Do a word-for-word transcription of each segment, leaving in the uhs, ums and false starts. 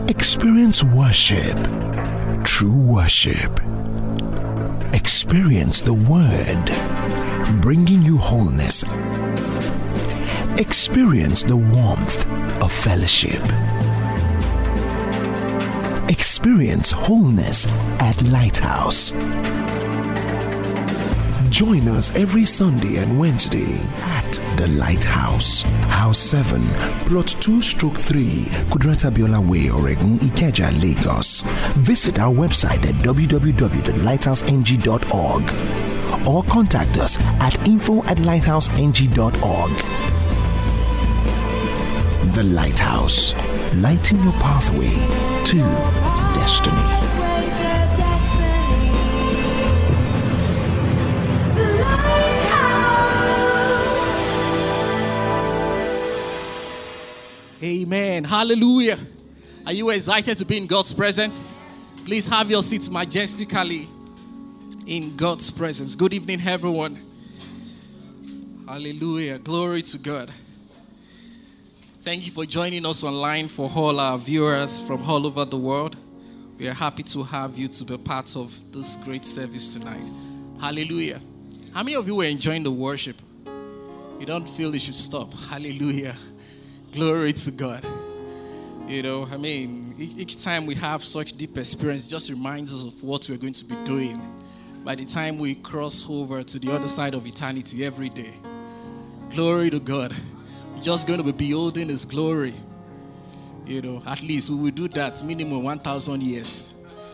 Experience worship, true worship. Experience the Word, bringing you wholeness. Experience the warmth of fellowship. Experience wholeness at Lighthouse. Join us every Sunday and Wednesday at the Lighthouse, House seven, Plot two stroke three, Kudrata Biola Way, Oregon, Ikeja, Lagos. Visit our website at w w w dot lighthouse n g dot org or contact us at info at lighthouse n g dot org. The Lighthouse, lighting your pathway to destiny. Amen. Hallelujah. Are you excited to be in God's presence? Please have your seats majestically in God's presence. Good evening, everyone. Hallelujah. Glory to God. Thank you for joining us online for all our viewers from all over the world. We are happy to have you to be part of this great service tonight. Hallelujah. How many of you were enjoying the worship? You don't feel you should stop. Hallelujah. Glory to God. You know, I mean, each time we have such deep experience, it just reminds us of what we're going to be doing by the time we cross over to the other side of eternity every day. Glory to God. We're just going to be beholding His glory. You know, at least we will do that minimum one thousand years.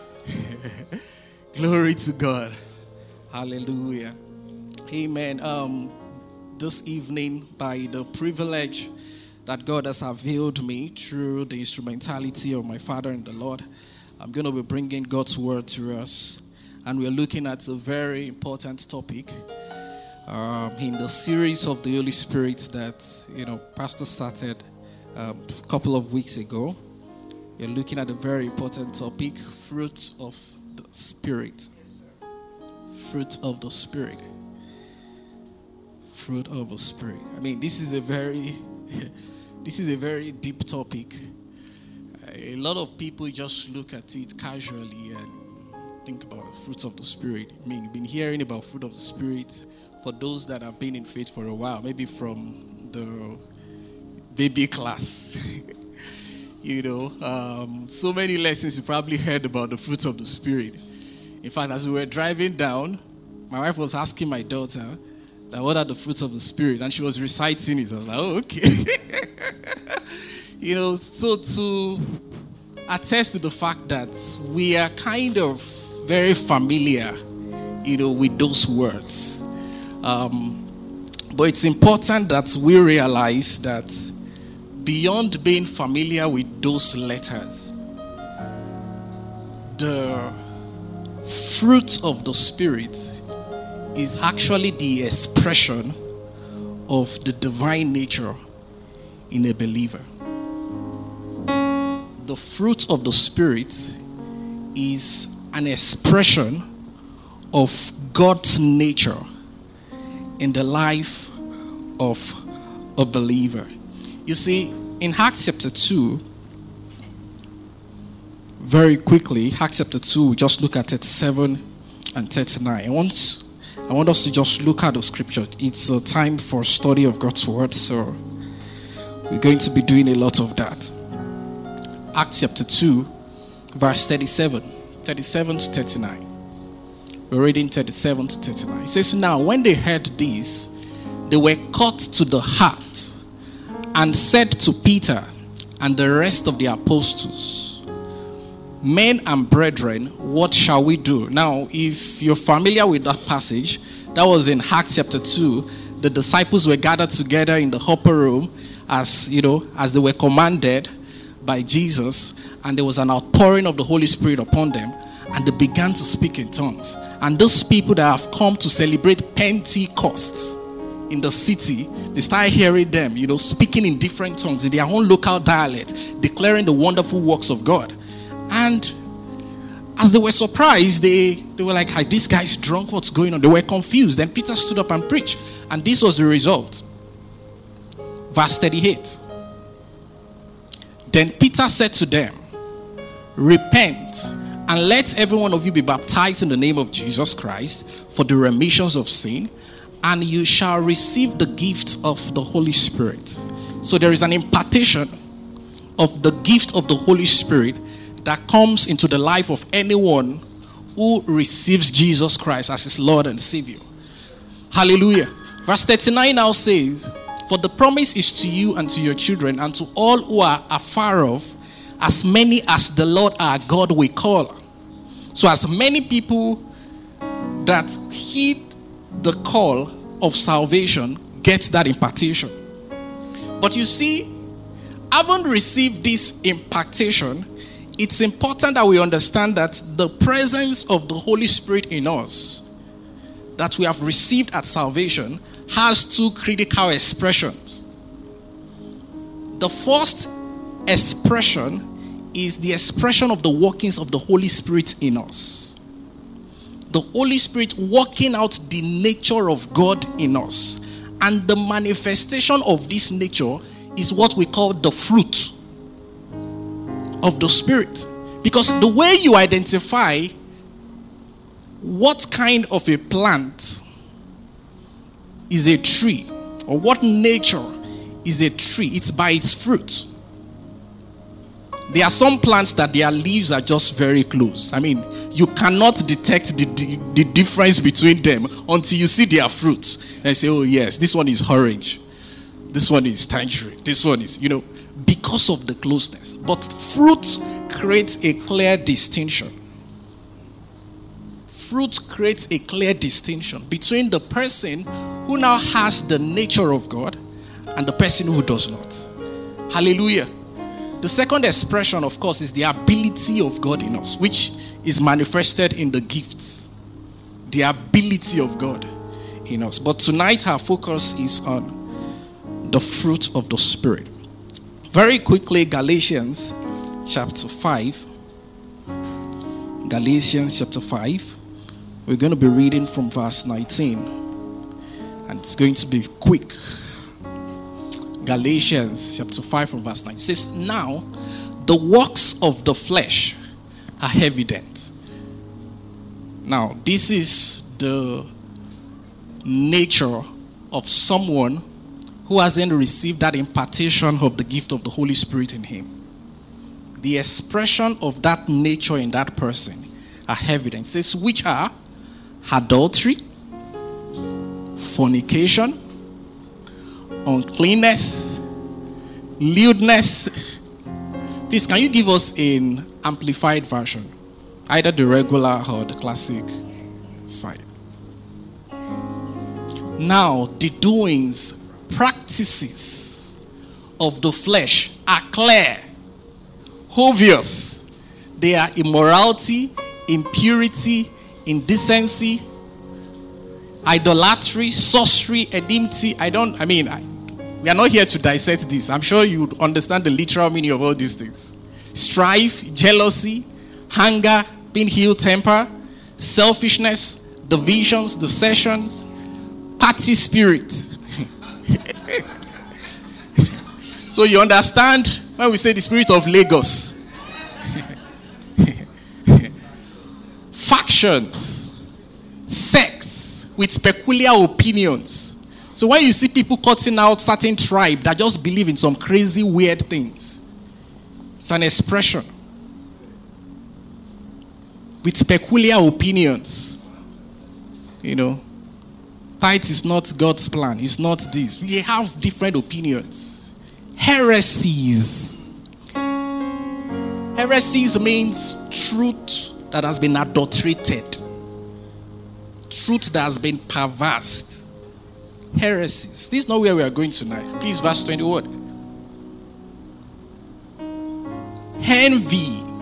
Glory to God. Hallelujah. Amen. Um, this evening, by the privilege that God has availed me through the instrumentality of my Father and the Lord, I'm going to be bringing God's word to us. And we're looking at a very important topic um, in the series of the Holy Spirit that, you know, Pastor started um, a couple of weeks ago. We're looking at a very important topic, fruit of the Spirit. Fruit of the Spirit. Fruit of the Spirit. I mean, this is a very... This is a very deep topic. A lot of people just look at it casually and think about the fruits of the Spirit. I mean, you've been hearing about fruit of the Spirit for those that have been in faith for a while, maybe from the baby class. You know, um, so many lessons you probably heard about the fruits of the Spirit. In fact, as we were driving down, my wife was asking my daughter, that what are the fruits of the Spirit? And she was reciting it. I was like, oh, okay. You know, so to attest to the fact that we are kind of very familiar, you know, with those words. Um, but it's important that we realize that beyond being familiar with those letters, the fruit of the Spirit is actually the expression of the divine nature in a believer. The fruit of the Spirit is an expression of God's nature in the life of a believer. You see, in Acts chapter two, very quickly, Acts chapter two, just look at thirty-seven and thirty-nine. I want I want us to just look at the scripture. It's a time for study of God's word, so we're going to be doing a lot of that. Acts chapter two, verse thirty-seven, thirty-seven to thirty-nine. We're reading thirty-seven to thirty-nine. It says, now when they heard this, they were cut to the heart and said to Peter and the rest of the apostles, men and brethren, what shall we do? Now, if you're familiar with that passage, that was in Acts chapter two. The disciples were gathered together in the upper room as, you know, as they were commanded by Jesus, and there was an outpouring of the Holy Spirit upon them, and they began to speak in tongues. And those people that have come to celebrate Pentecost in the city, they started hearing them, you know, speaking in different tongues, in their own local dialect, declaring the wonderful works of God. And as they were surprised, they, they were like, hey, this guy's drunk, what's going on? They were confused. Then Peter stood up and preached. And this was the result. Verse thirty-eight. Then Peter said to them, repent, and let every one of you be baptized in the name of Jesus Christ for the remissions of sin, and you shall receive the gift of the Holy Spirit. So there is an impartation of the gift of the Holy Spirit that comes into the life of anyone who receives Jesus Christ as his Lord and Savior. Hallelujah. Verse thirty-nine now says, for the promise is to you and to your children and to all who are afar off, as many as the Lord our God will call. So as many people that heed the call of salvation get that impartation. But you see, having received this impartation, it's important that we understand that the presence of the Holy Spirit in us that we have received at salvation has two critical expressions. The first expression is the expression of the workings of the Holy Spirit in us. The Holy Spirit working out the nature of God in us. And the manifestation of this nature is what we call the fruit of the Spirit. Because the way you identify what kind of a plant is a tree, or what nature is a tree, it's by its fruit. There are some plants that their leaves are just very close. I mean, you cannot detect the, the, the difference between them until you see their fruits. And say, oh yes, this one is orange. This one is tangerine. This one is, you know, because of the closeness. But fruit creates a clear distinction. Fruit creates a clear distinction between the person who now has the nature of God and the person who does not. Hallelujah. The second expression, of course, is the ability of God in us, which is manifested in the gifts. The ability of God in us. But tonight our focus is on the fruit of the Spirit. Very quickly, Galatians chapter five. Galatians chapter five. We're going to be reading from verse nineteen. And it's going to be quick. Galatians chapter five from verse nine. It says, now the works of the flesh are evident. Now, this is the nature of someone who hasn't received that impartation of the gift of the Holy Spirit in him. The expression of that nature in that person are evident. It says, which are adultery, fornication, uncleanness, lewdness. Please, can you give us an amplified version? Either the regular or the classic. It's fine. Now, the doings, practices of the flesh are clear, obvious. They are immorality, impurity, indecency, idolatry, sorcery, enmity. I don't, I mean, I, we are not here to dissect this. I'm sure you would understand the literal meaning of all these things. Strife, jealousy, anger, being ill temper, selfishness, divisions, dissensions, party spirit. So you understand when we say the spirit of Lagos. Factions, sects with peculiar opinions. So when you see people cutting out certain tribe that just believe in some crazy weird things, it's an expression with peculiar opinions. You know, tithe is not God's plan. It's not this. We have different opinions. Heresies. Heresies means truth that has been adulterated. Truth that has been perversed. Heresies. This is not where we are going tonight. Please, verse twenty-one. Envy,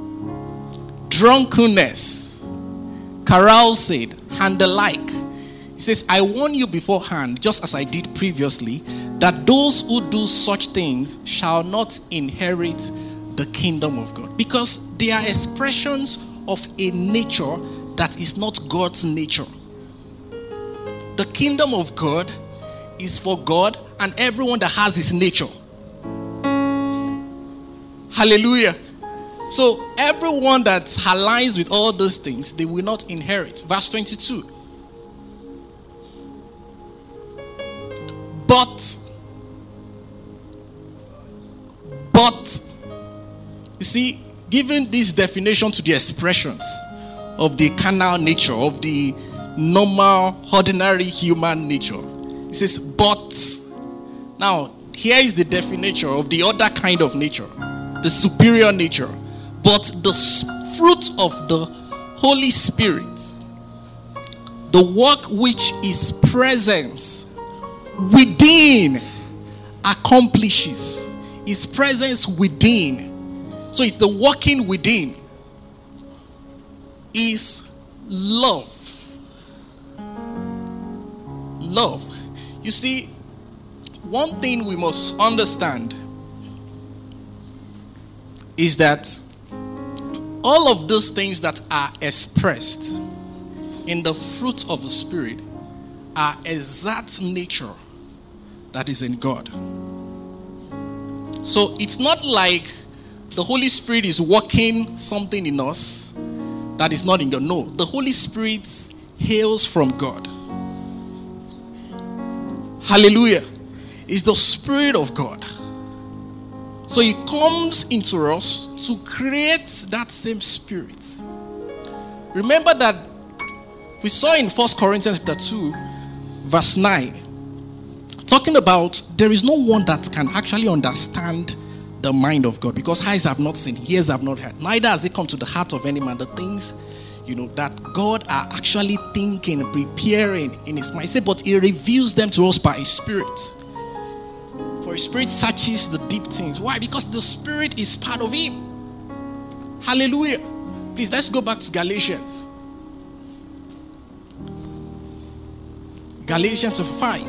drunkenness, carousing, and the like. He says, I warn you beforehand, just as I did previously, that those who do such things shall not inherit the kingdom of God. Because they are expressions of a nature that is not God's nature. The kingdom of God is for God and everyone that has his nature. Hallelujah. So everyone that aligns with all those things, they will not inherit. Verse twenty-two. But, but, you see, giving this definition to the expressions of the carnal nature, of the normal, ordinary human nature. It says, but. Now, here is the definition of the other kind of nature, the superior nature. But the fruit of the Holy Spirit, the work which is presence within accomplishes, is presence within. So it's the working within, is love. Love. You see, one thing we must understand is that all of those things that are expressed in the fruit of the Spirit are exact nature that is in God. So it's not like the Holy Spirit is working something in us that is not in God. No, the Holy Spirit hails from God. Hallelujah. It's the Spirit of God. So he comes into us to create that same Spirit. Remember that we saw in First Corinthians chapter two, verse nine, talking about there is no one that can actually understand the mind of God, because eyes have not seen, ears have not heard, neither has it come to the heart of any man the things, you know, that God are actually thinking, preparing in his mind. He said, but he reveals them to us by his Spirit. For his Spirit searches the deep things. Why? Because the Spirit is part of him. Hallelujah. Please, let's go back to Galatians. Galatians five.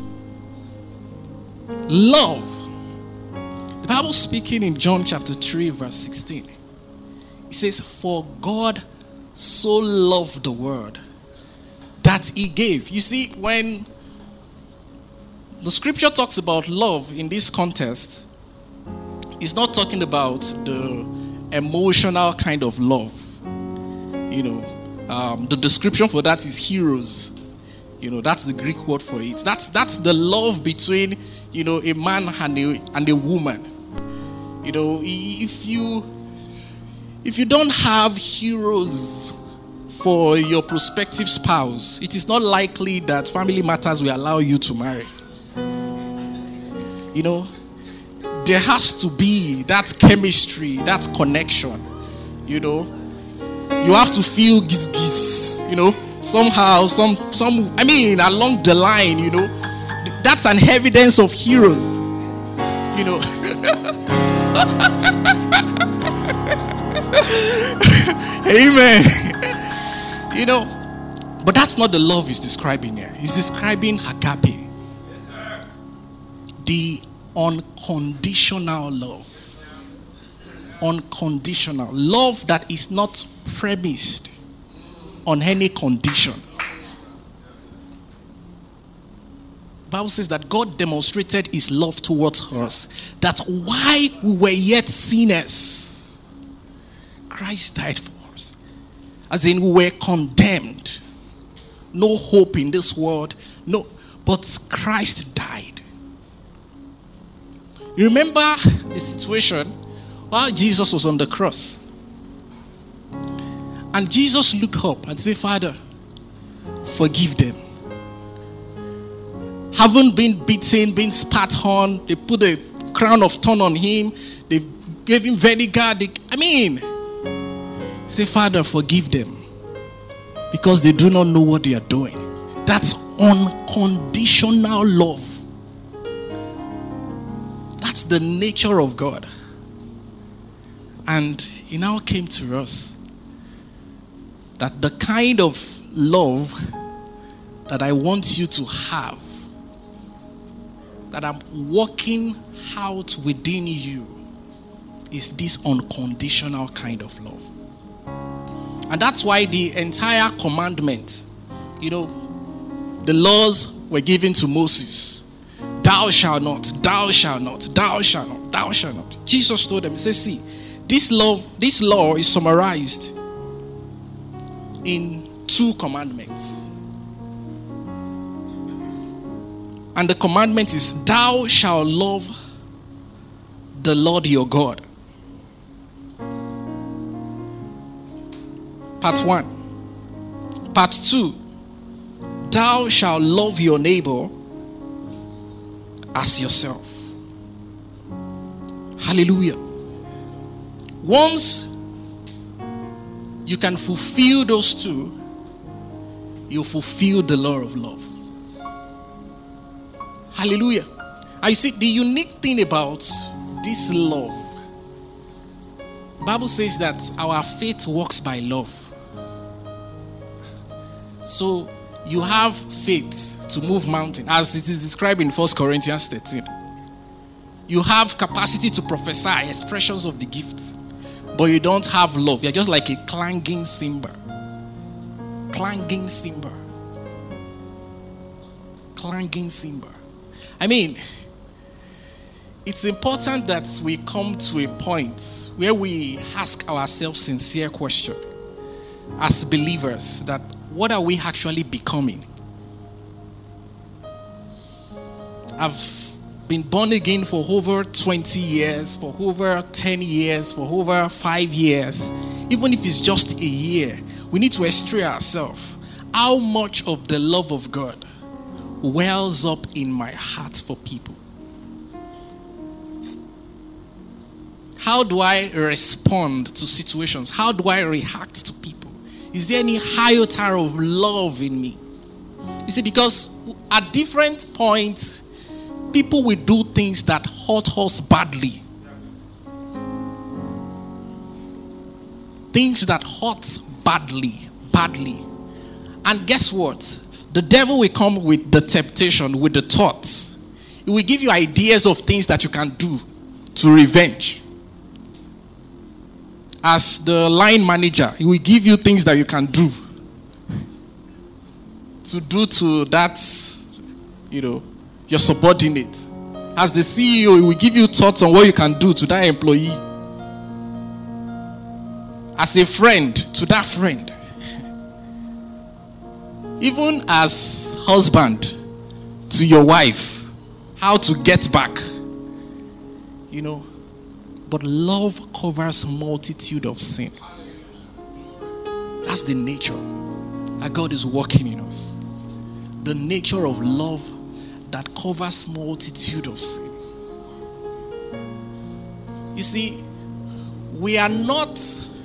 Love. The Bible speaking in John chapter three, verse sixteen. It says, for God so loved the world that he gave. You see, when the scripture talks about love in this context, it's not talking about the emotional kind of love. You know, um, the description for that is heroes. You know, that's the Greek word for it. That's that's the love between, you know, a man and a, and a woman. You know, if you if you don't have heroes for your prospective spouse, it is not likely that Family Matters will allow you to marry. You know, there has to be that chemistry, that connection. You know, you have to feel giz giz, you know, somehow, some, some, I mean, along the line, you know, that's an evidence of heroes, you know. Amen. You know, but that's not the love he's describing here. He's describing agape. Yes, sir. The unconditional love. Unconditional love that is not premised on any condition. The Bible says that God demonstrated his love towards us, that while we were yet sinners, Christ died for us. As in, we were condemned. No hope in this world. No, but Christ died. You remember the situation while Jesus was on the cross. And Jesus looked up and said, Father, forgive them. Haven't been beaten, been spat on. They put a crown of thorn on him. They gave him vinegar. They, I mean, say, Father, forgive them, because they do not know what they are doing. That's unconditional love. That's the nature of God. And it now came to us that the kind of love that I want you to have, that I'm working out within you, is this unconditional kind of love. And that's why the entire commandment, you know, the laws were given to Moses. Thou shalt not, thou shalt not, thou shalt not, thou shalt not. Jesus told them, he says, see, This love, this law is summarized in two commandments. And the commandment is, thou shalt love the Lord your God. Part one. Part two, thou shalt love your neighbor as yourself. Hallelujah. Once you can fulfill those two, you fulfill the law of love. Hallelujah. I see the unique thing about this love. The Bible says that our faith works by love. So you have faith to move mountains, as it is described in First Corinthians thirteen. You have capacity to prophesy, expressions of the gift, but you don't have love. You're just like a clanging cymbal. Clanging cymbal. Clanging cymbal. I mean, it's important that we come to a point where we ask ourselves sincere question as believers, that what are we actually becoming? I've been born again for over twenty years, for over ten years, for over five years. Even if it's just a year, we need to ask ourselves, how much of the love of God wells up in my heart for people? How do I respond to situations? How do I react to people? Is there any iota of love in me? You see, because at different points, people will do things that hurt us badly. Things that hurt badly, badly. And guess what? The devil will come with the temptation, with the thoughts. He will give you ideas of things that you can do to revenge. As the line manager, he will give you things that you can do to do to that, you know, your subordinate. As the C E O, he will give you thoughts on what you can do to that employee. As a friend, to that friend. Even as husband to your wife, how to get back, you know. But love covers a multitude of sin. That's the nature that God is working in us. The nature of love that covers multitude of sin. You see, we are not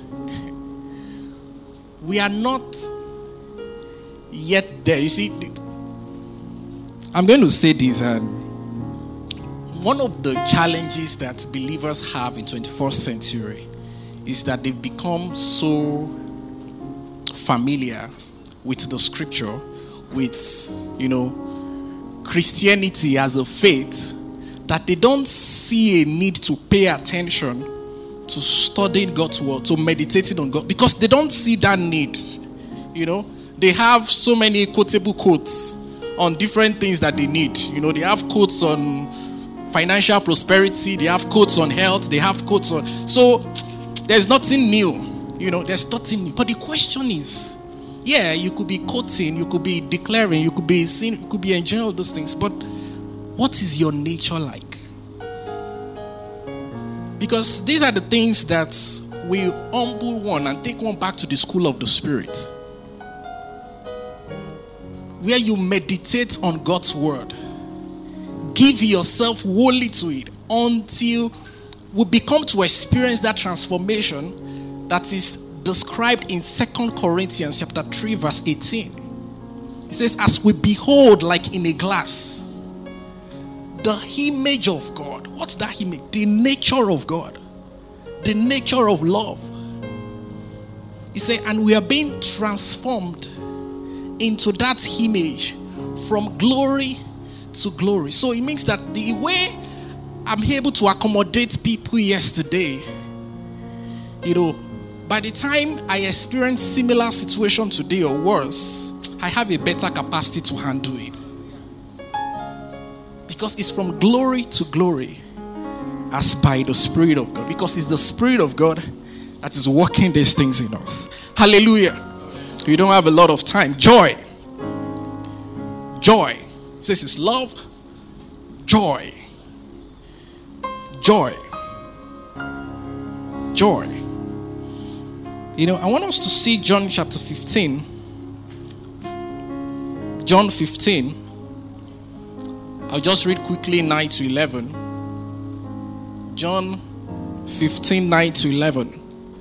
we are not yet there. You see, I'm going to say this, and one of the challenges that believers have in twenty-first century is that they've become so familiar with the scripture, with, you know, Christianity as a faith, that they don't see a need to pay attention to studying God's word, to meditating on God, because they don't see that need. You know, they have so many quotable quotes on different things that they need. You know, they have quotes on financial prosperity, they have quotes on health, they have quotes on, so there's nothing new. You know, there's nothing new. But the question is, yeah, you could be quoting, you could be declaring, you could be seeing, you could be enjoying all those things, but what is your nature like? Because these are the things that will humble one and take one back to the school of the Spirit, where you meditate on God's word, give yourself wholly to it until we become to experience that transformation that is described in Second Corinthians chapter three verse eighteen. It says, as we behold like in a glass the image of God. What's that image? The nature of God. The nature of love. He said, and we are being transformed into that image from glory to glory. So it means that the way I'm able to accommodate people yesterday, you know, by the time I experience similar situation today or worse, I have a better capacity to handle it. Because it's from glory to glory. as by the Spirit of God, because it's the Spirit of God that is working these things in us. Hallelujah. We don't have a lot of time. Joy. Joy. It says it's love. Joy. Joy. Joy. You know, I want us to see John chapter fifteen. John fifteen. I'll just read quickly nine to eleven. John fifteen, nine to eleven.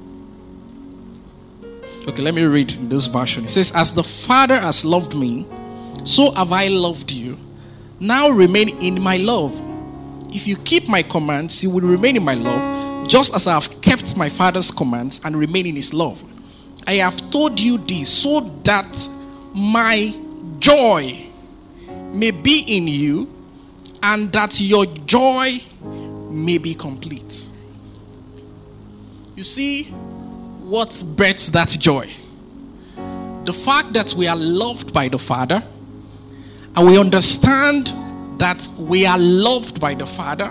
Okay, let me read in this version. It says, as the Father has loved me, so have I loved you. Now remain in my love. If you keep my commands, you will remain in my love, just as I have kept my Father's commands and remain in his love. I have told you this so that my joy may be in you and that your joy may be complete. You see what births that joy? The fact that we are loved by the Father, and we understand that we are loved by the Father,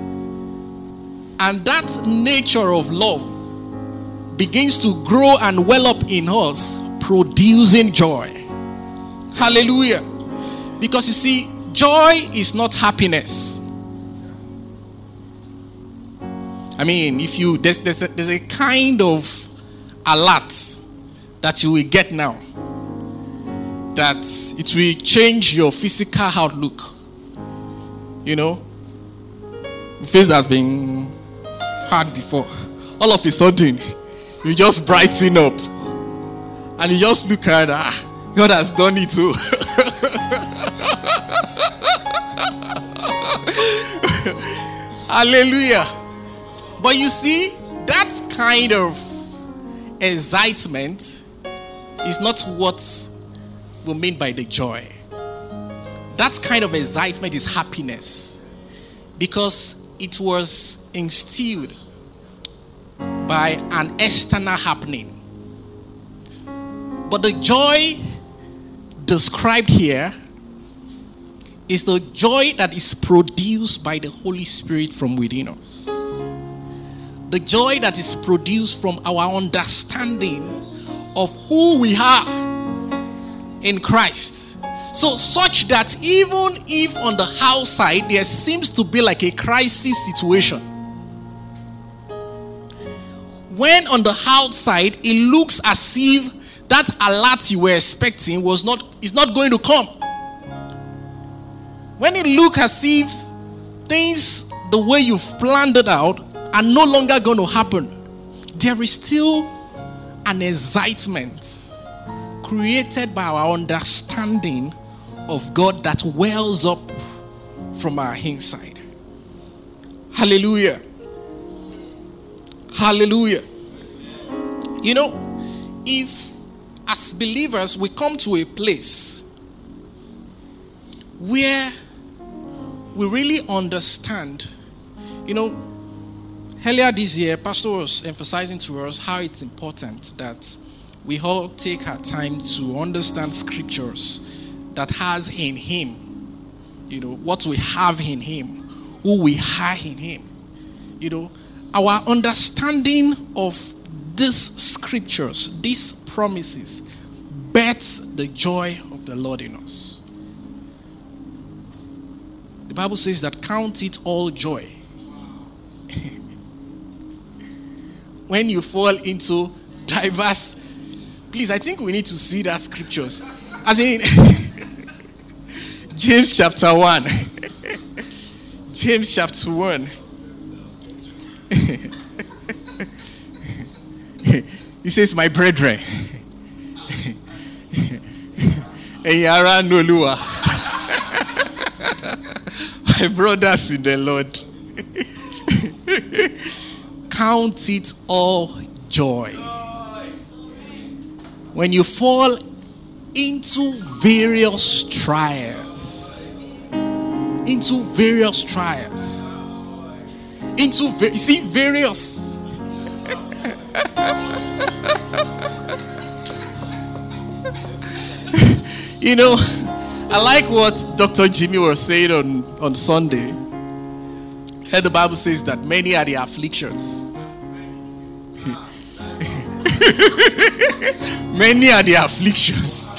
and that nature of love begins to grow and well up in us, producing joy. Hallelujah. Because you see, joy is not happiness. I mean, if you there's there's a, there's a kind of alert that you will get now that it will change your physical outlook. You know, the face that's been hard before, all of a sudden you just brighten up and you just look at, ah, God has done it too. Hallelujah. But you see, that kind of excitement is not what we mean by the joy. That kind of excitement is happiness, because it was instilled by an external happening. But the joy described here is the joy that is produced by the Holy Spirit from within us. The joy that is produced from our understanding of who we are in Christ. So such that even if on the outside there seems to be like a crisis situation, when on the outside it looks as if that alert you were expecting was not is not going to come. When it looks as if things the way you've planned it out are no longer going to happen, there is still an excitement created by our understanding of God that wells up from our inside. Hallelujah. Hallelujah. You know, if as believers we come to a place where we really understand, you know, earlier this year, Pastor was emphasizing to us how it's important that we all take our time to understand scriptures that has in him, you know, what we have in him, who we are in him. You know, our understanding of these scriptures, these promises, births the joy of the Lord in us. The Bible says that count it all joy when you fall into diverse. Please, I think we need to see that scriptures. As in James chapter one. James chapter one. He says, my brethren, Eyara Nolua, my brothers in the Lord, count it all joy when you fall into various trials. Into various trials. Into, va- you see, various. You know, I like what Doctor Jimmy was saying on, on Sunday. the Bible says that many are the afflictions. Many are the afflictions.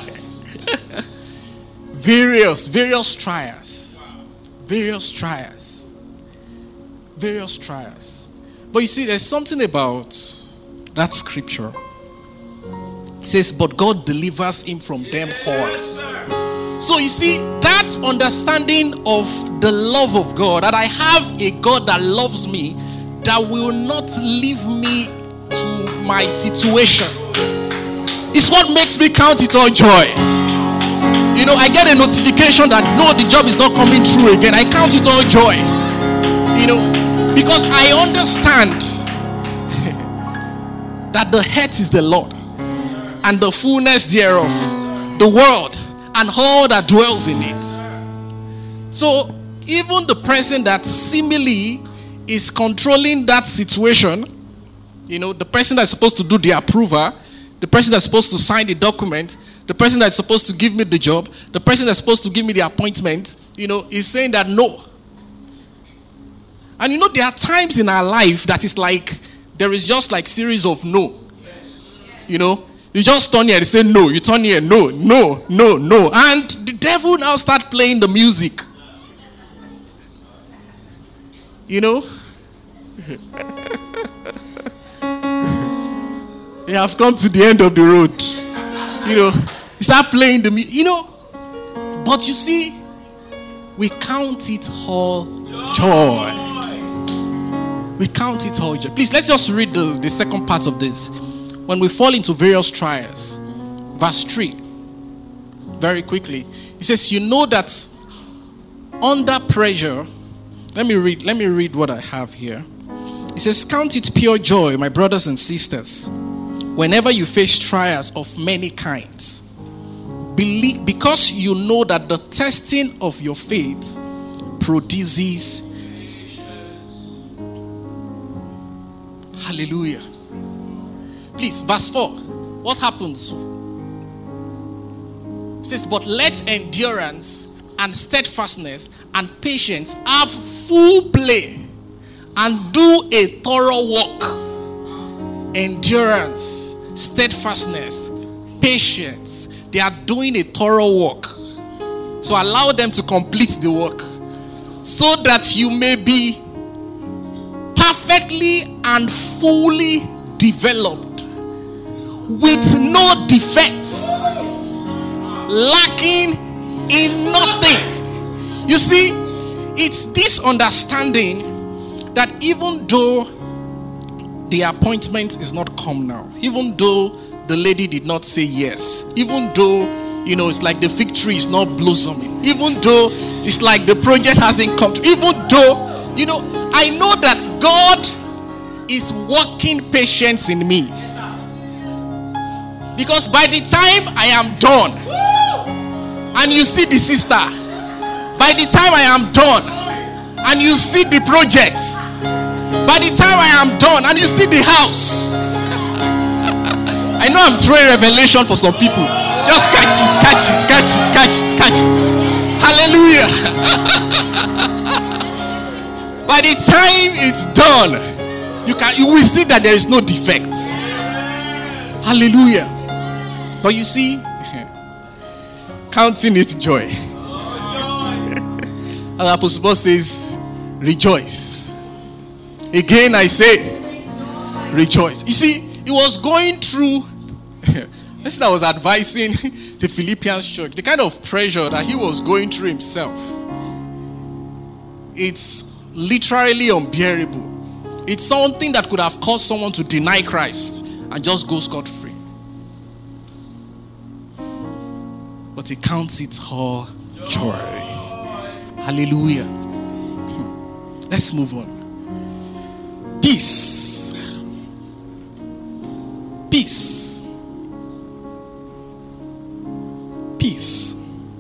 various, various trials. Various trials. Various trials. But you see, there's something about that scripture. It says, but God delivers him from them all. So you see, that understanding of the love of God, that I have a God that loves me, that will not leave me to my situation, is what makes me count it all joy. You know, I get a notification that no, the job is not coming through again. I count it all joy. You know, because I understand that the earth is the Lord, and the fullness thereof, the world, and all that dwells in it. So, even the person that seemingly is controlling that situation, you know, the person that's supposed to do the approval, the person that's supposed to sign the document, the person that's supposed to give me the job, the person that's supposed to give me the appointment, you know, is saying that no. And you know, there are times in our life that is like, there is just like series of no. You know, you just turn here and say no. You turn here, no, no, no, no. And the devil now start playing the music. You know? You have come to the end of the road. You know, you start playing the music. You know, but you see, we count it all joy. We count it all joy. Please, let's just read the, the second part of this. When we fall into various trials, verse three, very quickly, it says, you know that under pressure, let me read, let me read what I have here. It says, count it pure joy, my brothers and sisters, whenever you face trials of many kinds, believe, because you know that the testing of your faith produces. Hallelujah. Please, verse four. What happens? It says, but let endurance and steadfastness and patience have full play, and do a thorough work. Endurance, steadfastness, patience. They are doing a thorough work. So allow them to complete the work, so that you may be perfectly and fully developed, with no defects, lacking in nothing. You see, it's this understanding that even though the appointment is not come now, even though the lady did not say yes, even though, you know, it's like the fig tree is not blossoming, even though it's like the project hasn't come to, even though, you know, I know that God is working patience in me. Because by the time I am done, and you see the sister, by the time I am done, and you see the project, by the time I am done, and you see the house, I know I'm throwing revelation for some people. Just catch it, catch it, catch it, catch it, catch it. Hallelujah. By the time it's done, you can you will see that there is no defect. Hallelujah. But you see, counting it joy. And Apostle Paul says, rejoice. Again I say, rejoice. You see, he was going through, this I was advising the Philippians church, the kind of pressure that he was going through himself. It's literally unbearable. It's something that could have caused someone to deny Christ and just go scot-free. But he counts it all joy. Hallelujah. Let's move on. Peace. Peace. Peace.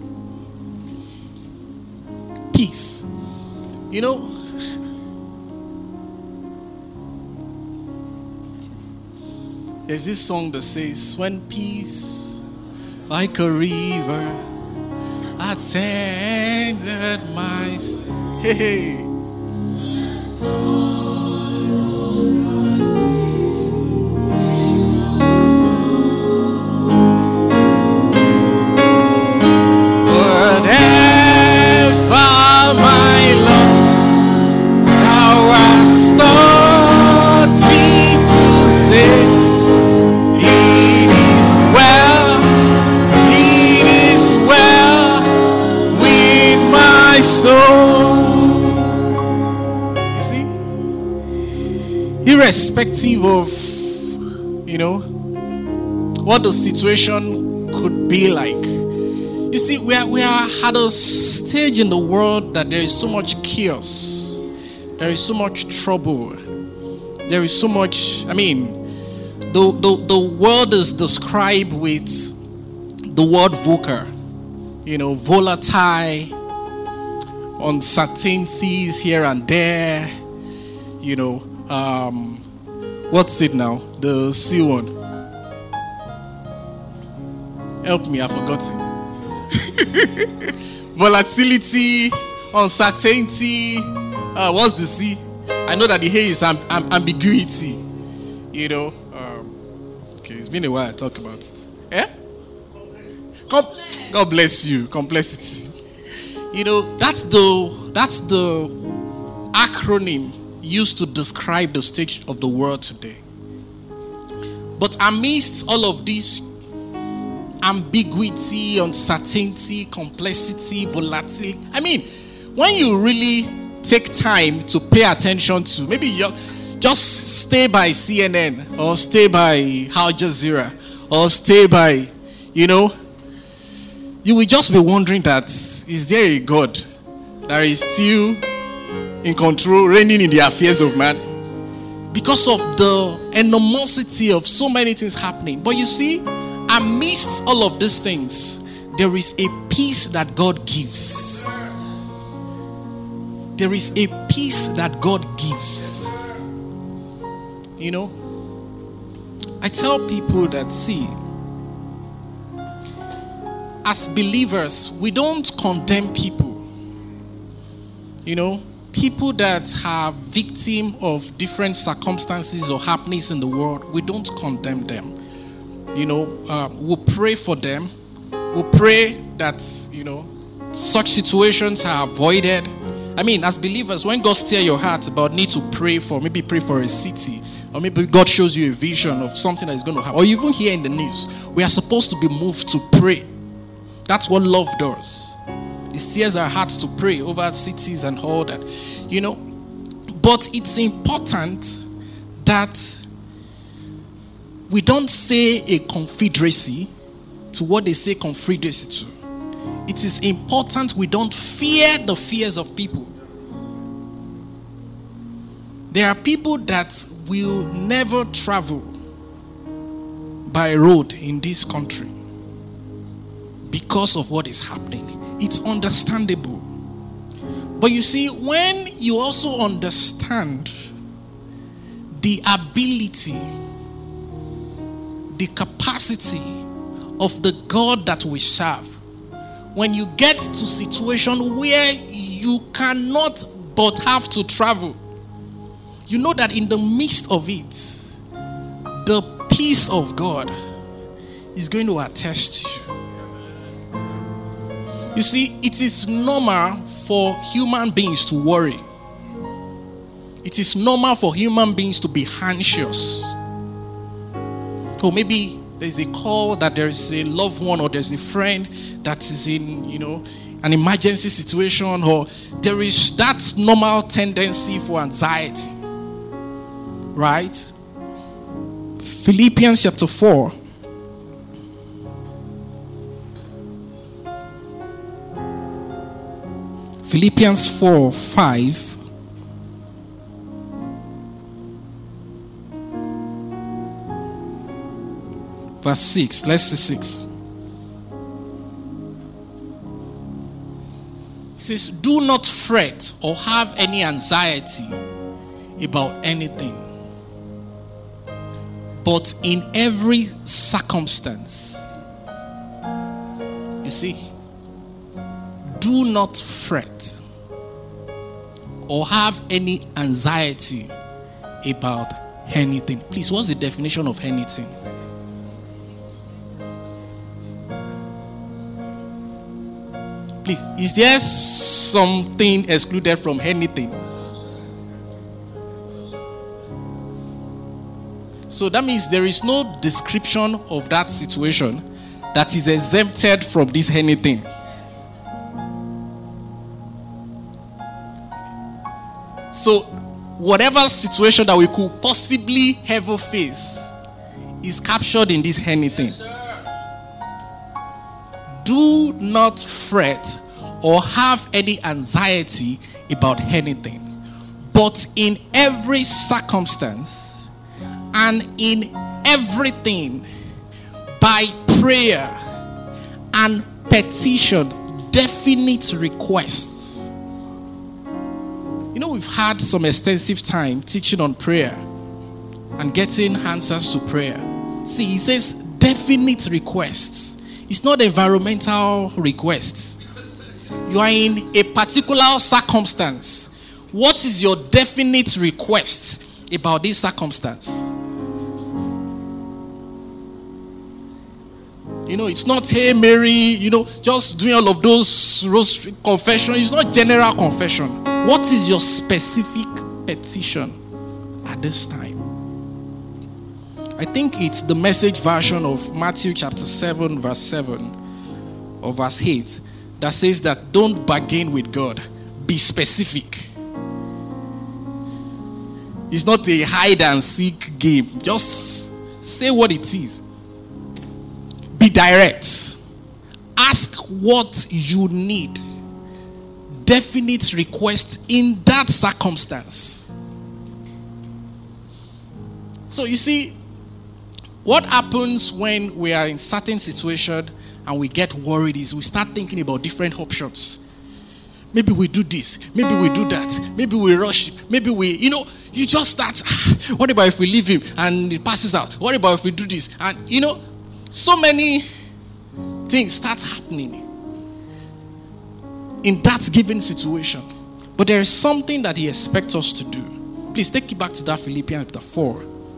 Peace. You know, there's this song that says, when peace like a river attended my hey, hey. Irrespective of, you know, what the situation could be like. You see, we are, we are at a stage in the world that there is so much chaos. There is so much trouble. There is so much, I mean, the, the, the world is described with the word VUCA. You know, volatile, uncertainties here and there, you know, um, what's it now? The C one. Help me, I forgot it. Volatility, uncertainty. Uh, what's the C? I know that the A is amb- amb- ambiguity. You know. Um, okay, it's been a while I talk about it. Eh? Com- God bless you. Complexity. You know, that's the that's the acronym used to describe the state of the world today. But amidst all of this ambiguity, uncertainty, complexity, volatility, I mean, when you really take time to pay attention to, maybe you just stay by C N N or stay by Al Jazeera or stay by, you know, you will just be wondering that, is there a God that is still in control, reigning in the affairs of man? Because of the enormosity of so many things happening. But you see, amidst all of these things, there is a peace that God gives. There is a peace that God gives. You know, I tell people that, see, as believers, we don't condemn people. You know, people that are victim of different circumstances or happenings in the world, we don't condemn them. You know, uh, we'll pray for them. We'll pray that, you know, such situations are avoided. I mean, as believers, when God stirs your heart about need to pray for, maybe pray for a city, or maybe God shows you a vision of something that is going to happen, or even hear in the news, we are supposed to be moved to pray. That's what love does. It steers our hearts to pray over cities and all that, you know. But it's important that we don't say a confederacy to what they say confederacy to. It is important we don't fear the fears of people. There are people that will never travel by road in this country because of what is happening. It's understandable. But you see, when you also understand the ability, the capacity of the God that we serve, when you get to situation where you cannot but have to travel, you know that in the midst of it, the peace of God is going to attest to you. You see, it is normal for human beings to worry. It is normal for human beings to be anxious. Or maybe there's a call that there is a loved one or there's a friend that is in, you know, an emergency situation, or there is that normal tendency for anxiety. Right? Philippians chapter four. Philippians four, five. Verse six. Let's see six. It says, do not fret or have any anxiety about anything, but in every circumstance. You see, do not fret or have any anxiety about anything. Please, what's the definition of anything? Please, is there something excluded from anything? So that means there is no description of that situation that is exempted from this anything. So whatever situation that we could possibly ever face is captured in this anything. Yes, do not fret or have any anxiety about anything, but in every circumstance and in everything, by prayer and petition, definite requests. You know, we've had some extensive time teaching on prayer and getting answers to prayer. See, he says definite requests. It's not environmental requests. You are in a particular circumstance. What is your definite request about this circumstance? You know, it's not, hey Mary, you know, just doing all of those rosary confession. It's not general confession. What is your specific petition at this time? I think it's the Message version of Matthew chapter seven, verse seven or verse eight that says that don't bargain with God. Be specific. It's not a hide and seek game. Just say what it is. Be direct. Ask what you need. Definite request in that circumstance. So you see, what happens when we are in certain situation and we get worried is we start thinking about different options. Maybe we do this. Maybe we do that. Maybe we rush. Maybe we, you know, you just start. What about if we leave him and it passes out? What about if we do this? And, you know, so many things start happening in that given situation. But there is something that he expects us to do. Please take it back to that Philippians chapter four.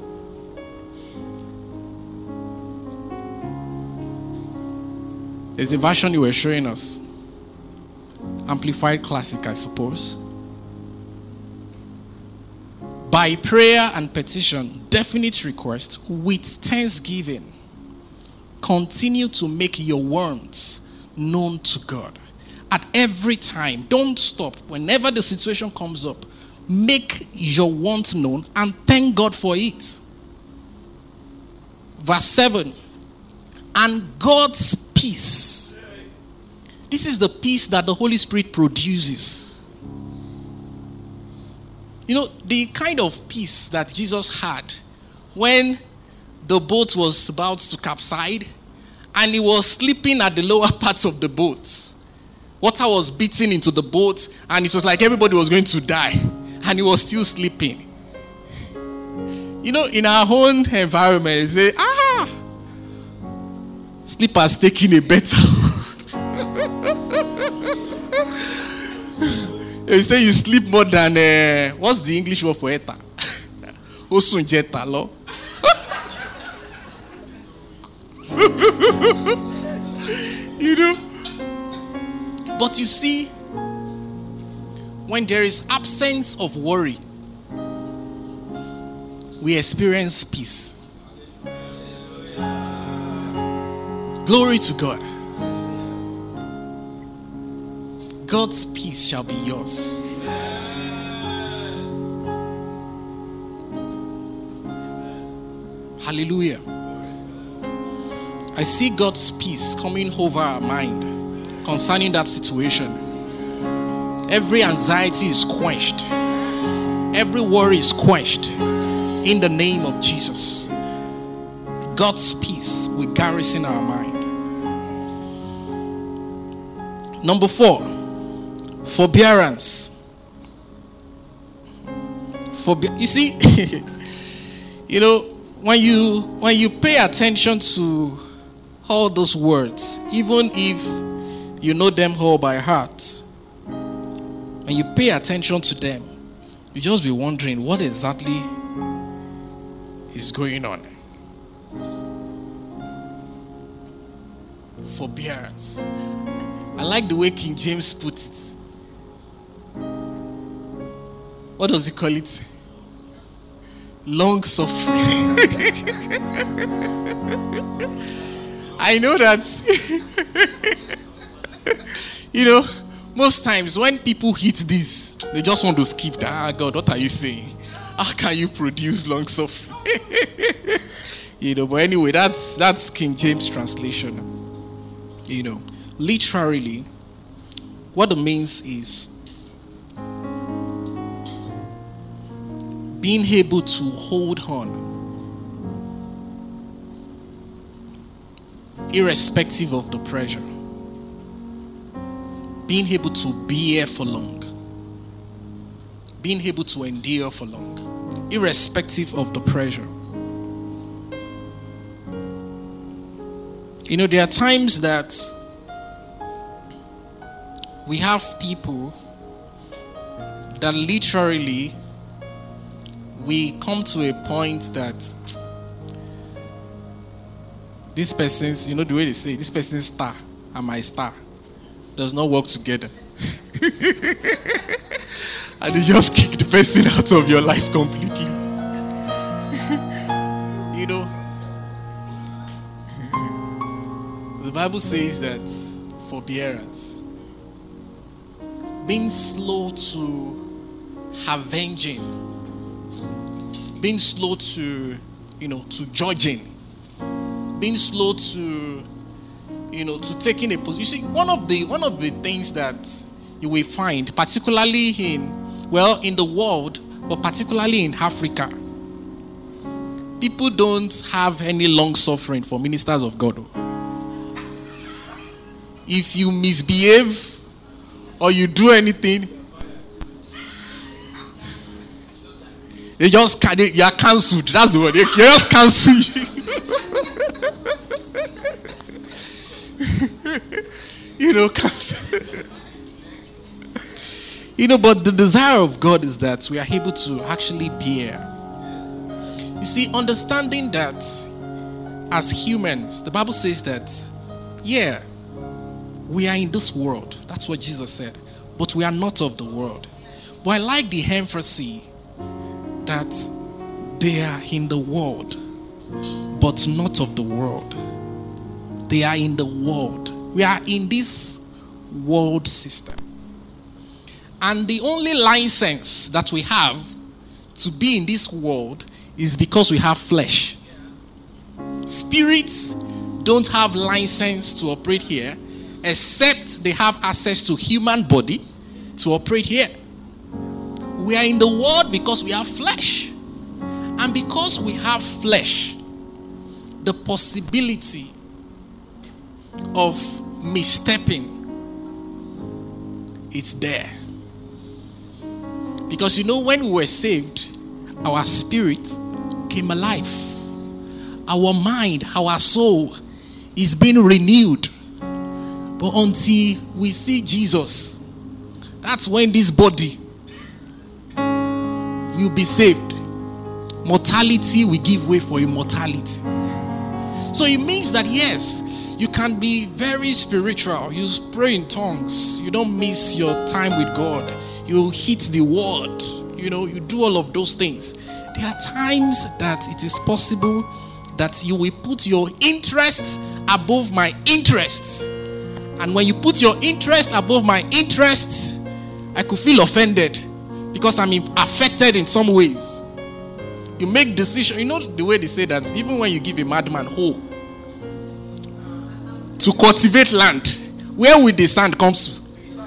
There's a version you were showing us. Amplified Classic, I suppose. By prayer and petition, definite request, with thanksgiving, continue to make your wants known to God. At every time, don't stop. Whenever the situation comes up, make your want known and thank God for it. Verse seven. And God's peace. This is the peace that the Holy Spirit produces. You know, the kind of peace that Jesus had when the boat was about to capsize and he was sleeping at the lower parts of the boat. Water was beating into the boat and it was like everybody was going to die and he was still sleeping. You know, in our own environment, you say, ah, sleep has taken a better. You say you sleep more than uh, what's the English word for eta? Osunjeta lo. You know. But you see, when there is absence of worry, we experience peace. Glory to God. God's peace shall be yours. Hallelujah. I see God's peace coming over our mind concerning that situation. Every anxiety is quenched. Every worry is quenched in the name of Jesus. God's peace will garrison our mind. Number four. Forbearance. Forbe- you see, you know, when you when you pay attention to all those words, even if you know them all by heart, when you pay attention to them, you just be wondering what exactly is going on. Forbearance. I like the way King James put it. What does he call it? Long suffering. I know that. You know, most times when people hit this, they just want to skip that. Ah, God, what are you saying? How can you produce long suffering? You know, but anyway, that's that's King James translation. You know, literally, what it means is being able to hold on, irrespective of the pressure. Being able to bear for long. Being able to endure for long, irrespective of the pressure. You know, there are times that we have people that literally we come to a point that this person's, you know the way they say, this person's star and my star does not work together. And you just kick the person out of your life completely. You know, the Bible says that forbearance, being slow to avenging, being slow to, you know, to judging, being slow to, you know, to taking a position. You see, one of the one of the things that you will find, particularly in, well, in the world, but particularly in Africa, people don't have any long suffering for ministers of God. If you misbehave or you do anything, they just they, you are cancelled. That's the word. They, they just cancel you. You know, cancel. You know, but the desire of God is that we are able to actually bear. You see, understanding that as humans, the Bible says that, yeah, we are in this world. That's what Jesus said. But we are not of the world. But I like the emphasis that they are in the world, but not of the world. They are in the world. We are in this world system. And the only license that we have to be in this world is because we have flesh. Spirits don't have license to operate here, except they have access to human body to operate here. We are in the world because we have flesh. And because we have flesh, the possibility of misstepping, it's there. Because you know, when we were saved, our spirit came alive. Our mind, our soul is being renewed. But until we see Jesus, that's when this body will be saved. Mortality will give way for immortality. So it means that yes, you can be very spiritual. You pray in tongues. You don't miss your time with God. You hit the word. You know, you do all of those things. There are times that it is possible that you will put your interest above my interest. And when you put your interest above my interest, I could feel offended because I'm affected in some ways. You make decisions. You know the way they say that even when you give a madman hoe to cultivate land, where will the sand come to?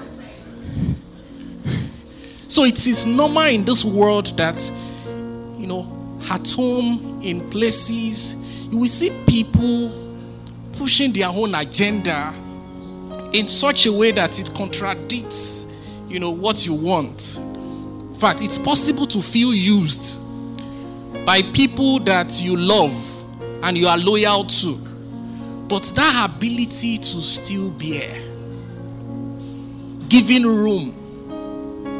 So it is normal in this world that, you know, at home, in places, you will see people pushing their own agenda in such a way that it contradicts, you know, what you want. In fact, it's possible to feel used by people that you love and you are loyal to. But that ability to still bear, giving room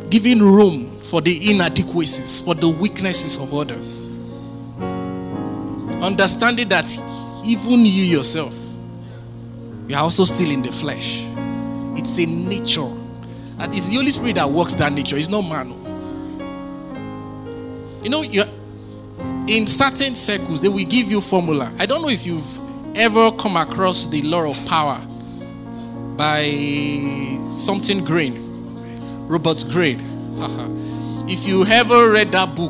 giving room for the inadequacies, for the weaknesses of others. Understanding that even you yourself, you are also still in the flesh. It's a nature. That is the Holy Spirit that works that nature. It's not man. You know, you're, in certain circles, they will give you formula. I don't know if you've ever come across the law of power by something Greene, Robert Greene. If you ever read that book,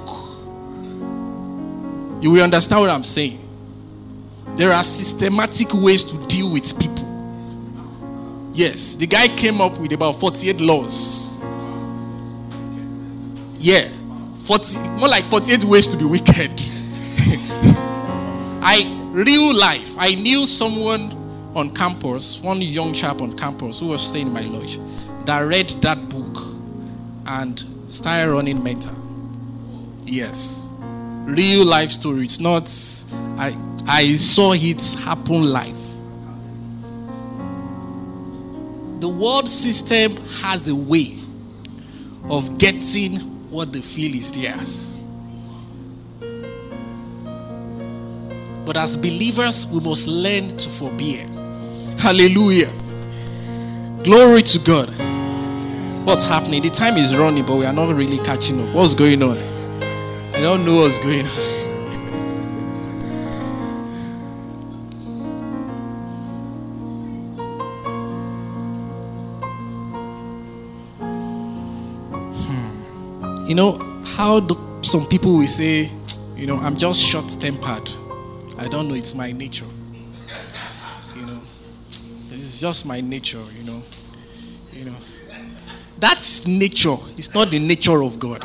you will understand what I'm saying. There are systematic ways to deal with people. Yes, the guy came up with about forty-eight laws. Yeah, forty, more like forty-eight ways to be wicked. I, real life, I knew someone on campus, one young chap on campus who was staying in my lodge, that read that book and started running mental. Yes, real life story. It's not, I, I saw it happen live. The world system has a way of getting what they feel is theirs. But as believers, we must learn to forbear. Hallelujah. Glory to God. What's happening? The time is running, but we are not really catching up. What's going on? I don't know what's going on. You know, how do some people will say, you know, I'm just short-tempered. I don't know, it's my nature. You know, it's just my nature, you know. You know, that's nature. It's not the nature of God.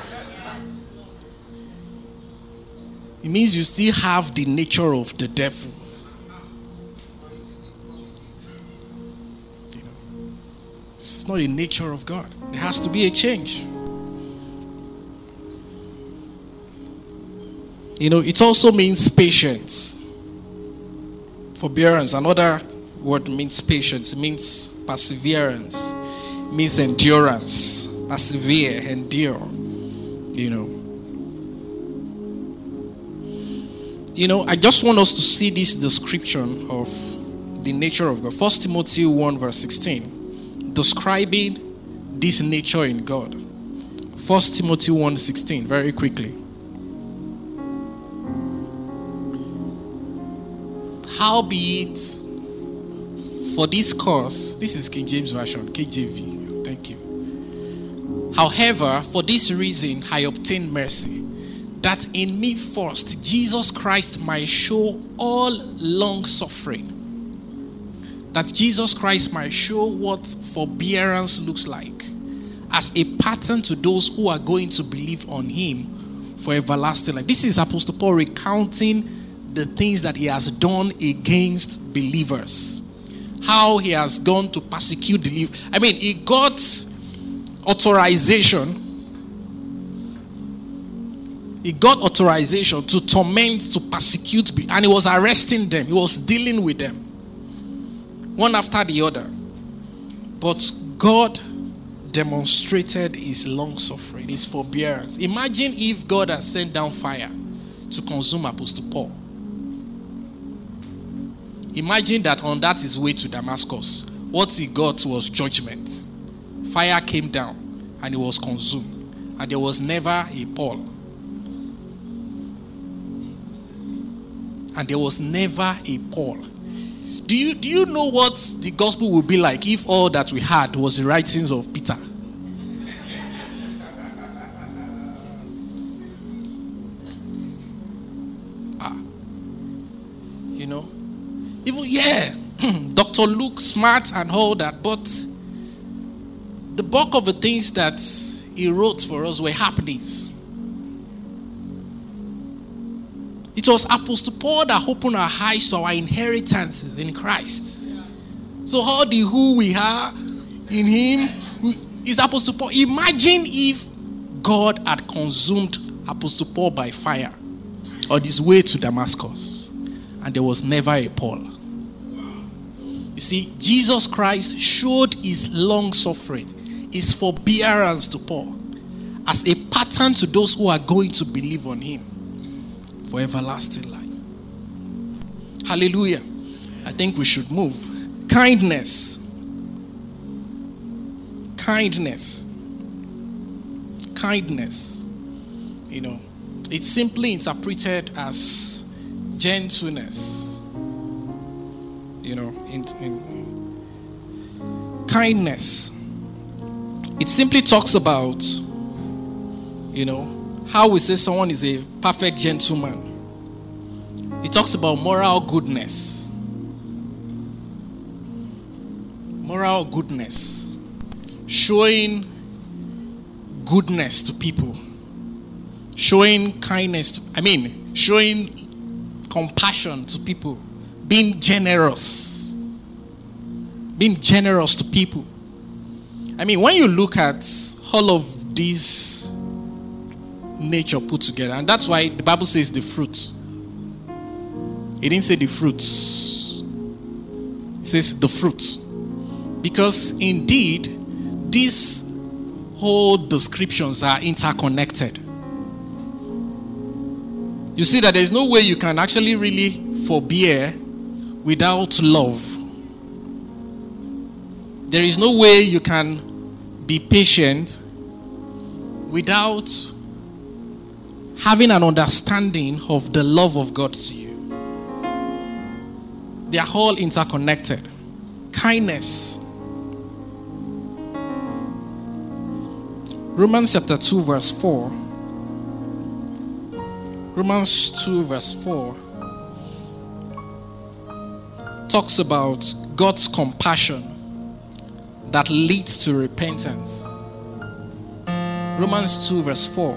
It means you still have the nature of the devil. You know, it's not the nature of God. There has to be a change. You know, it also means patience. Forbearance, another word means patience. It means perseverance. It means endurance. Persevere, endure. You know. You know, I just want us to see this description of the nature of God. First Timothy one verse sixteen. Describing this nature in God. First Timothy one sixteen, very quickly. Howbeit, for this cause, this is King James Version, K J V, thank you. However, for this reason I obtained mercy, that in me first Jesus Christ might show all long suffering. That Jesus Christ might show what forbearance looks like, as a pattern to those who are going to believe on him for everlasting life. This is Apostle Paul recounting the things that he has done against believers. How he has gone to persecute the believers. I mean, he got authorization. He got authorization to torment, to persecute, and he was arresting them. He was dealing with them. One after the other. But God demonstrated his long suffering, his forbearance. Imagine if God had sent down fire to consume Apostle Paul. Imagine that on that his way to Damascus, what he got was judgment. Fire came down and he was consumed. And there was never a Paul. And there was never a Paul. Do you, do you know what the gospel would be like if all that we had was the writings of Peter? Ah. You know? Even, yeah, Doctor Luke, smart and all that, but the bulk of the things that he wrote for us were happenings. It was Apostle Paul that opened our eyes to our inheritances in Christ. So all the who we are in him is Apostle Paul. Imagine if God had consumed Apostle Paul by fire on his way to Damascus, and there was never a Paul. You see, Jesus Christ showed his long suffering, his forbearance to Paul, as a pattern to those who are going to believe on him for everlasting life. Hallelujah. I think we should move. Kindness. Kindness. Kindness. You know, it's simply interpreted as gentleness. You know, in, in kindness. It simply talks about, you know, how we say someone is a perfect gentleman. It talks about moral goodness. Moral goodness. Showing goodness to people. Showing kindness to, I mean, showing compassion to people. Being generous. Being generous to people. I mean, when you look at all of these nature put together, and that's why the Bible says the fruit. It didn't say the fruits. It says the fruit. Because indeed, these whole descriptions are interconnected. You see that there's no way you can actually really forbear without love. There is no way you can be patient without having an understanding of the love of God to you. They are all interconnected. Kindness. Romans chapter two verse four. Romans two verse four talks about God's compassion that leads to repentance. Romans two verse four.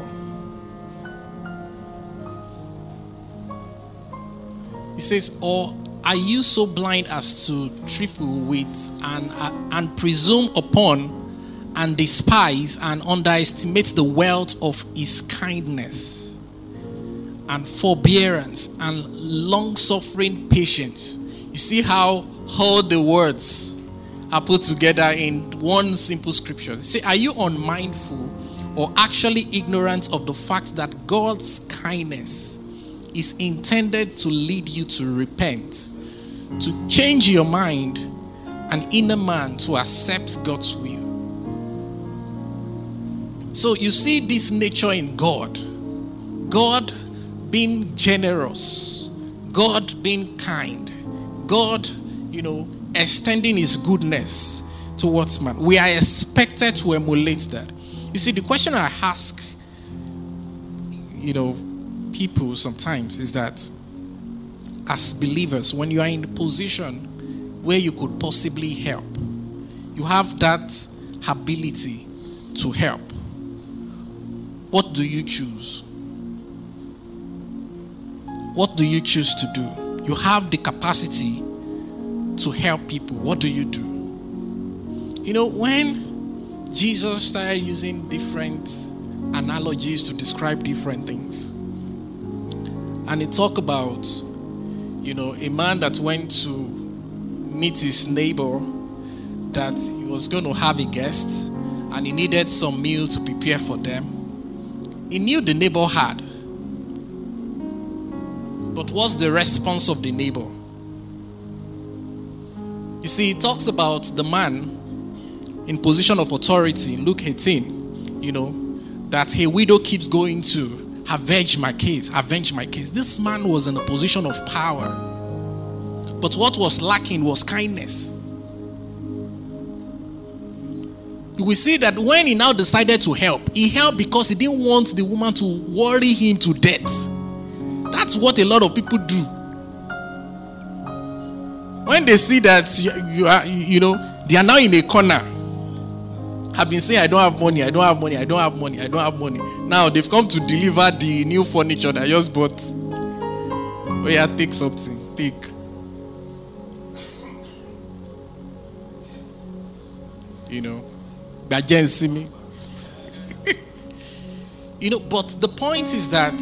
It says, or are you so blind as to trifle with and, uh, and presume upon and despise and underestimate the wealth of his kindness and forbearance and long-suffering patience? You see how all the words are put together in one simple scripture. Say, are you unmindful or actually ignorant of the fact that God's kindness is intended to lead you to repent, to change your mind, an inner man to accept God's will? So you see this nature in God. God being generous. God being kind. God, you know, extending his goodness towards man. We are expected to emulate that. You see, the question I ask, you know, people sometimes is that as believers, when you are in a position where you could possibly help, you have that ability to help, what do you choose? What do you choose to do? You have the capacity to help people. What do you do? You know, when Jesus started using different analogies to describe different things, and he talked about, you know, a man that went to meet his neighbor, that he was going to have a guest and he needed some meal to prepare for them. He knew the neighbor had. But what's the response of the neighbor? You see, it talks about the man in position of authority in Luke eighteen, you know, that a widow keeps going to avenge my case, avenge my case. This man was in a position of power. But what was lacking was kindness. We see that when he now decided to help, he helped because he didn't want the woman to worry him to death. That's what a lot of people do. When they see that you, you are, you know, they are now in a corner. I've been saying, I don't have money, I don't have money, I don't have money, I don't have money. Now they've come to deliver the new furniture that I just bought. Oh yeah, take something, take. You know, but see me. You know, but the point is that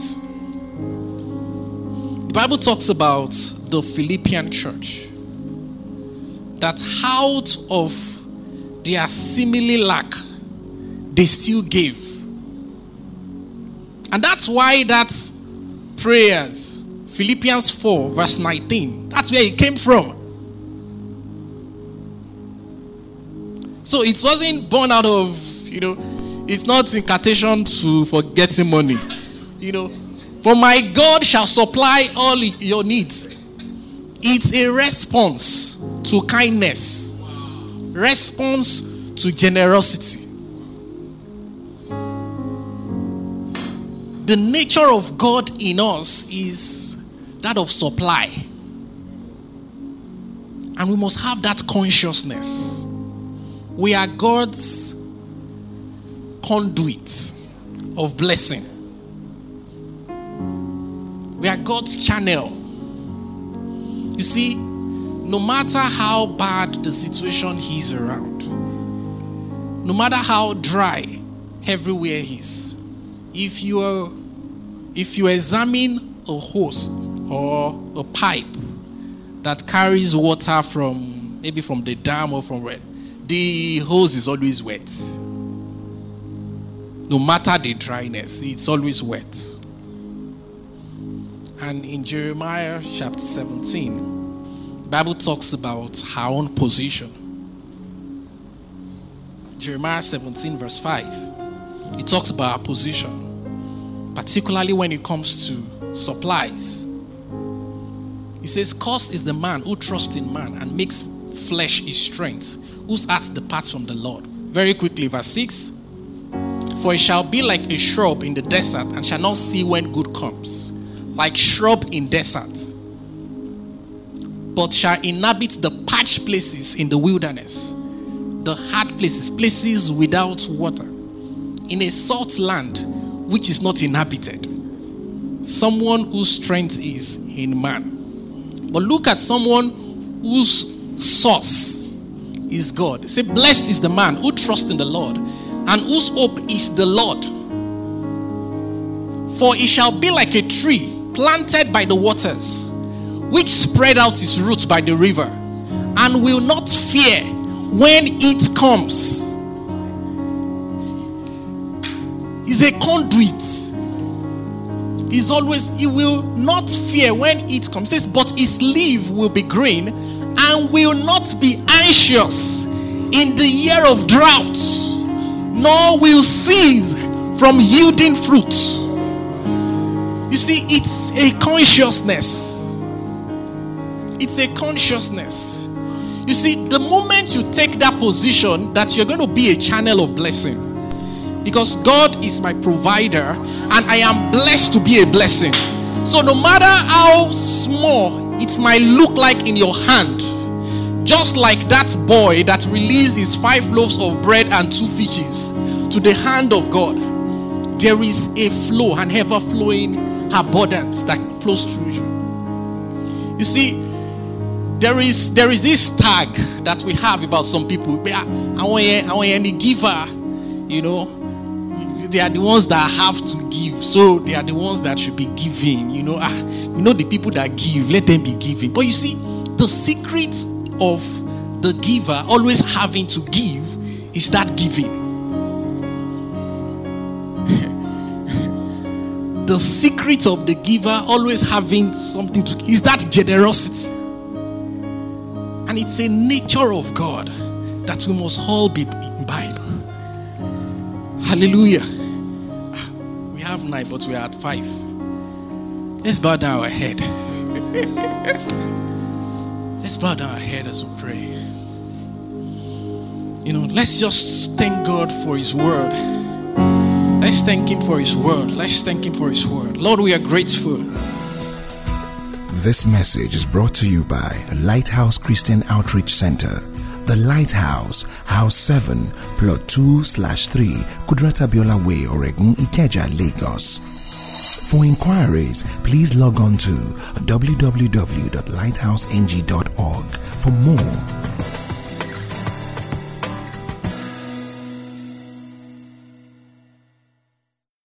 the Bible talks about the Philippian church, that out of their seemingly lack, they still gave. And that's why that prayers, Philippians four, verse nineteen, that's where it came from. So it wasn't born out of, you know, it's not incantation to for getting money. You know, for my God shall supply all your needs. It's a response to kindness, response to generosity. The nature of God in us is that of supply. And we must have that consciousness. We are God's conduit of blessing. We are God's channel. You see, no matter how bad the situation is around, no matter how dry everywhere is, if you are, if you examine a hose or a pipe that carries water from maybe from the dam or from where, the hose is always wet. No matter the dryness, it's always wet. And in Jeremiah chapter seventeen, the Bible talks about our own position. Jeremiah seventeen verse five, it talks about our position, particularly when it comes to supplies. It says, cursed is the man who trusts in man and makes flesh his strength, whose heart departs from the Lord. Very quickly, verse six, for it shall be like a shrub in the desert and shall not see when good comes, like shrub in desert, but shall inhabit the parched places in the wilderness, the hard places, places without water, in a salt land which is not inhabited. Someone whose strength is in man. But look at someone whose source is God. Say, blessed is the man who trusts in the Lord and whose hope is the Lord. For it shall be like a tree planted by the waters, which spread out its roots by the river, and will not fear when it comes. He's a conduit. He's always, he will not fear when it comes. It says, but his leaf will be green and will not be anxious in the year of drought, nor will cease from yielding fruit. You see, it's a consciousness. It's a consciousness. You see, the moment you take that position that you're going to be a channel of blessing, because God is my provider and I am blessed to be a blessing. So no matter how small it might look like in your hand, just like that boy that released his five loaves of bread and two fishes to the hand of God, there is a flow, an ever-flowing abundance that flows through you. You see, there is there is this tag that we have about some people. I want I want any giver, you know. They are the ones that have to give, so they are the ones that should be giving. You know, ah, you know the people that give, let them be giving. But you see, the secret of the giver always having to give is that giving. The secret of the giver always having something to is that generosity. And it's a nature of God that we must all be imbibed. Hallelujah. We have nine, but we are at five. Let's bow down our head. Let's bow down our head as we pray. You know, let's just thank God for His word. Let's thank Him for His word. Let's thank Him for His word. Lord, we are grateful. This message is brought to you by Lighthouse Christian Outreach Center. The Lighthouse, House seven, Plot two slash three, Kudrata Biola Way, Oregun, Ikeja, Lagos. For inquiries, please log on to w w w dot lighthouse n g dot org for more.